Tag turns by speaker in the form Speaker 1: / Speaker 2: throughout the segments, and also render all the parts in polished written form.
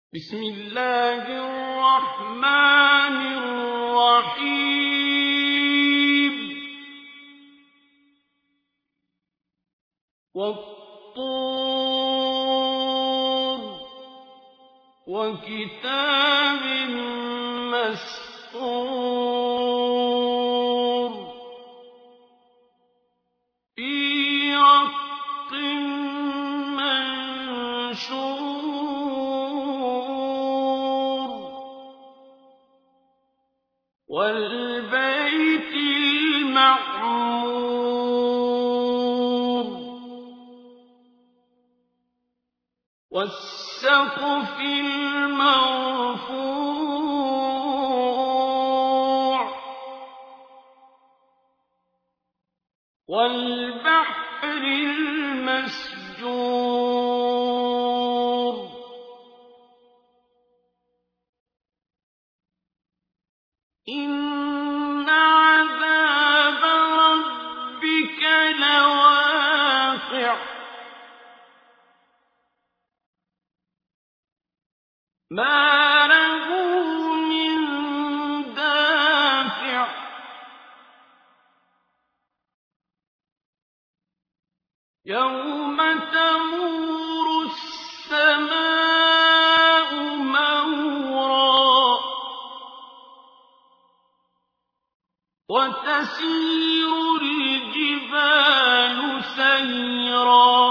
Speaker 1: بسم الله الرحمن الرحيم والطور وكتاب مسطور في رق منشور والبيت المعمور والسقف المرفوع والبحر المسجور إن عذاب ربك لواقع ما له من دافع يوم تمور السماء مورا وتسير الجبال سيرا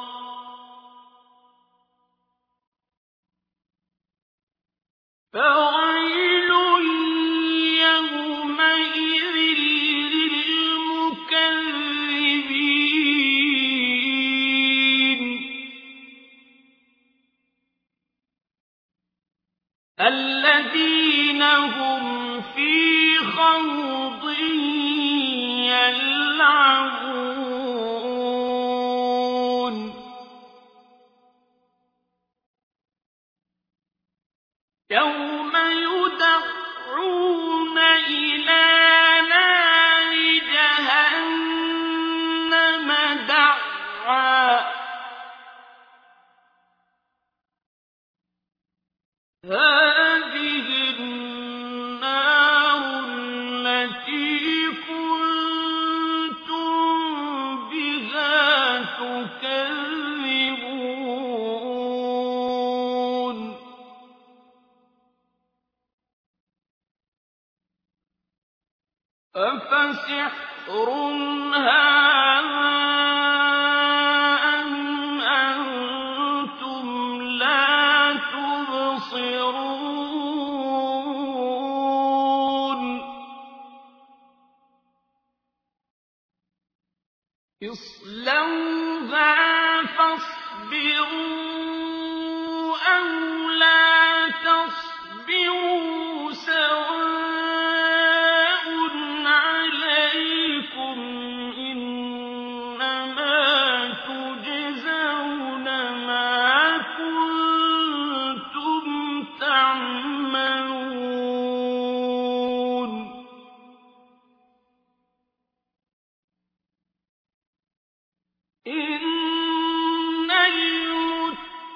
Speaker 1: فويل يومئذ للمكذبين الذين هم في خوض يلعبون يوم يدعون إلى نار جهنم دعا هذه النار التي كنتم بها تكذبون أفسحر هذا أم أنتم لا تبصرون اصلوها فاصبروا أو لا تصبروا سواء عليكم إنما تجزون ما كنتم تعملون إن المتقين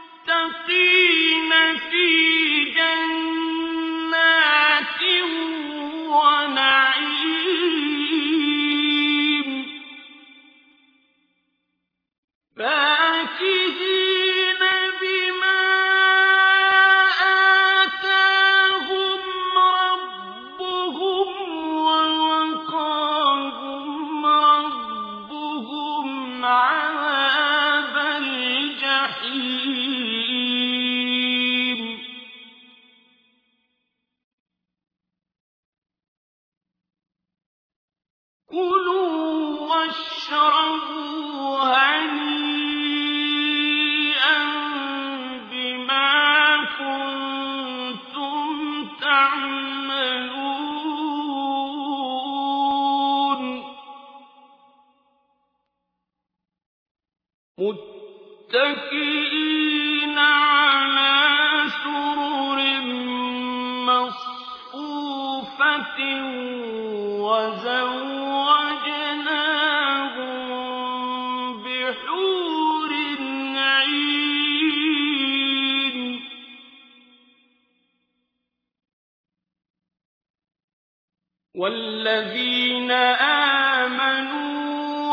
Speaker 1: والذين آمنوا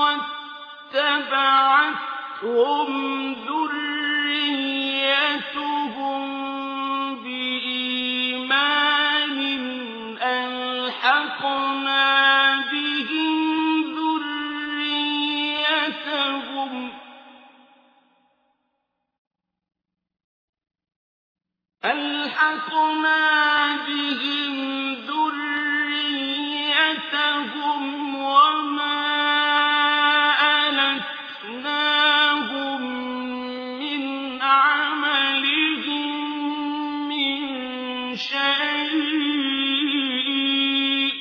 Speaker 1: واتبعتهم ذريتهم بإيمان ألحقنا بهم ذريتهم وما ألتناهم من عملهم من شيء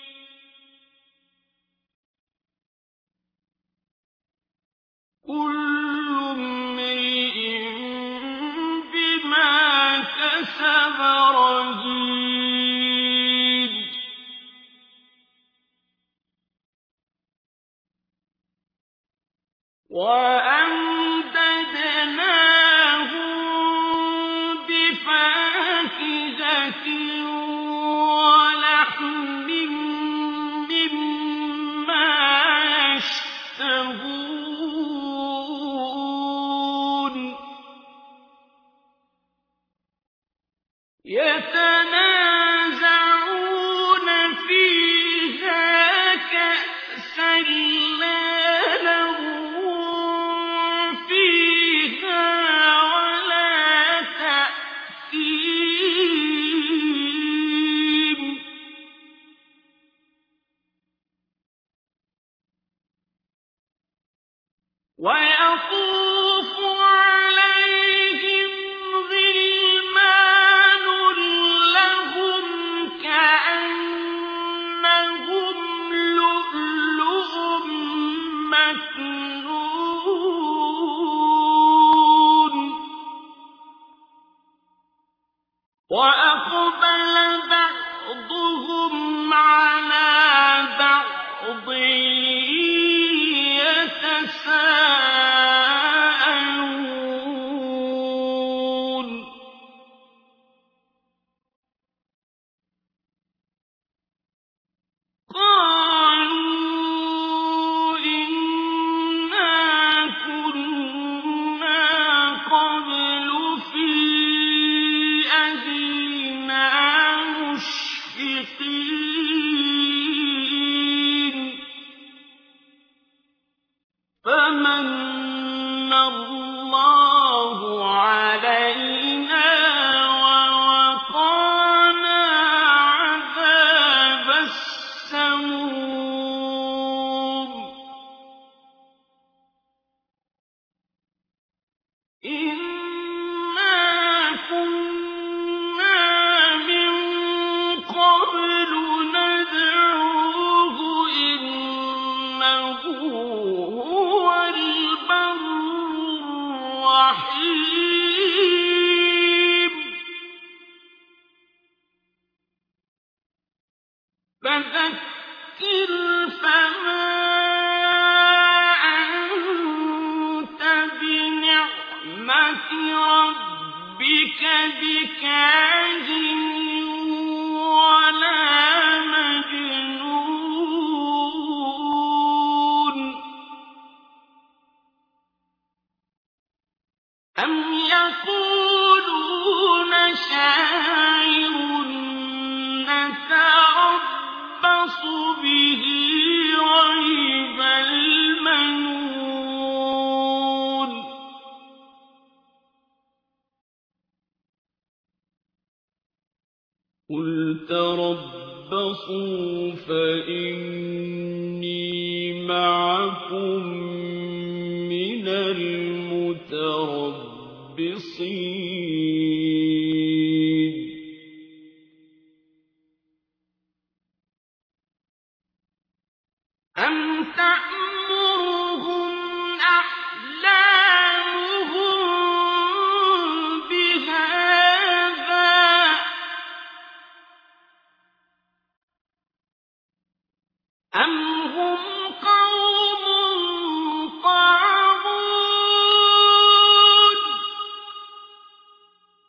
Speaker 1: كل امرئ بما كسب رهين وأمددناهم بفاكهة ولحم مما يشتهون يتنازعون فيها كأسا لا لغو فيها ولا تأثيم ويطوف عليهم غلمان لهم كأنهم لؤلؤ مكنون وأقبل بعضهم على بعض يتساءلون قالوا إنا كنا قبل في أهلنا مشفقين فمن الله علينا ووقانا عذاب السموم إنا كنا من قبل ندعوه إنه هو البر الرحيم فذكر فما أنت بنعمة ربك بكاهن ولا مجنون أم يقولون شاعر نتربص به ريب المنون قل تربصوا فإني معكم من المتربصين أم تأمرهم أحلامهم بهذا أم هم قوم طاغون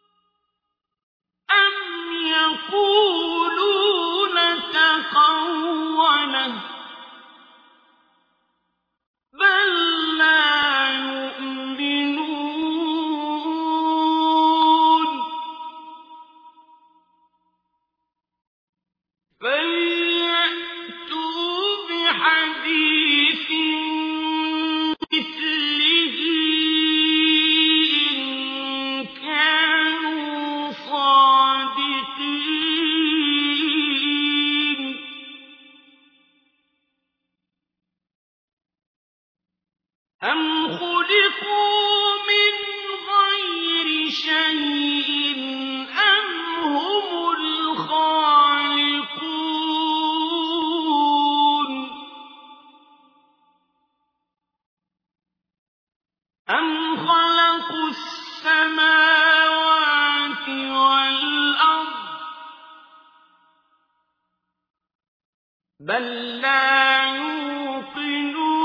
Speaker 1: بل لا يوقنون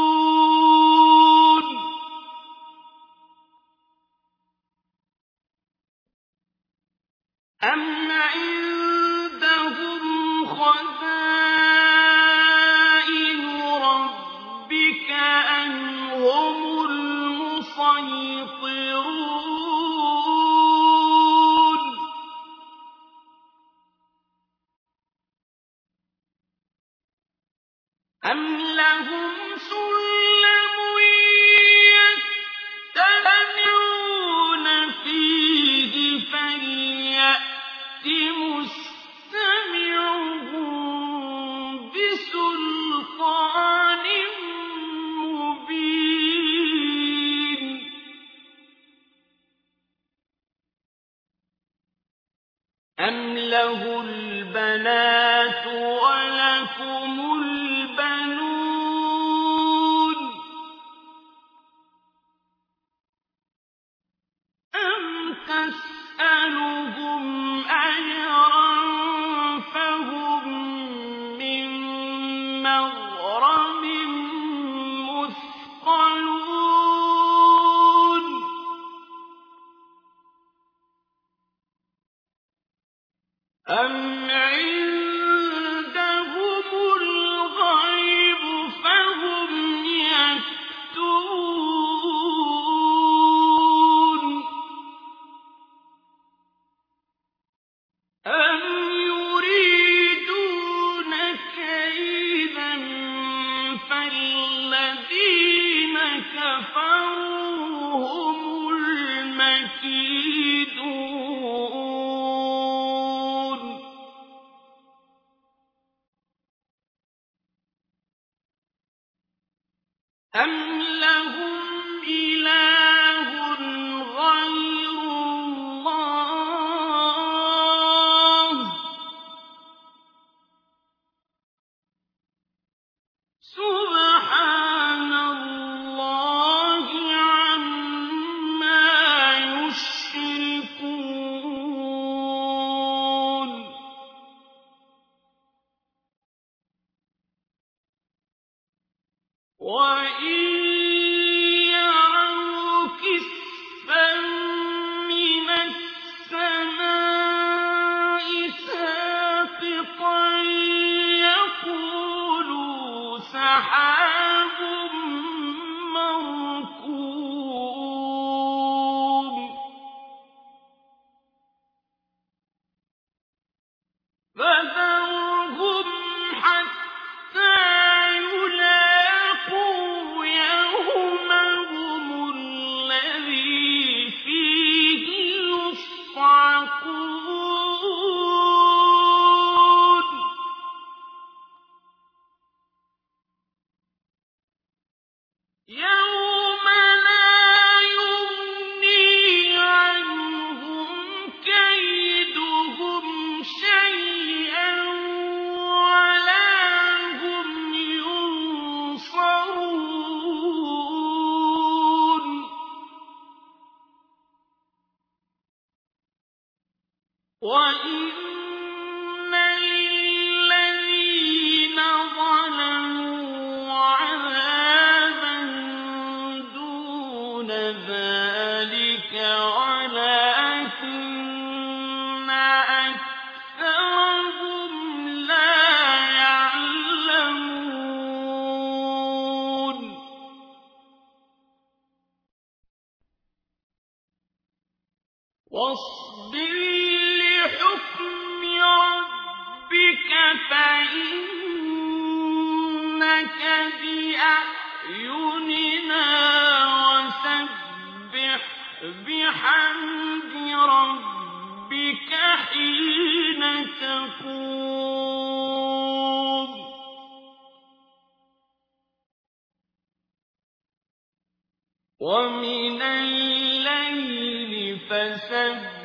Speaker 1: أم عندهم خزائن ربك أم هم المسيطرون أم لهم سلم يستمعون فيه فليأت مستمعهم بسلطان مبين أم له البنات ولكم البنون أم تسألهم أجرا فهم من مغرم مثقلون أم عندهم الغيب فهم يكتبون أم يريدون كيدا فالذين كفروا هم المكيدون أم لهم إله غير الله سبحان الله عما يشركون وإن يروا كسفا من السماء ساقطا يقولوا سحاب مركوم فذرهم حتى يلاقوا يومهم الذي فيه يصعقون يوم لا يغني عنهم كيدهم شيئا ولا هم ينصرون وإن للذين ظلموا عذابا دون ذلك ولكن أكثرهم لا يعلمون واصبر لحكم ربك فإنك بأعيننا وسبح بحمد ربك حين تقوم ومن الليل فسبح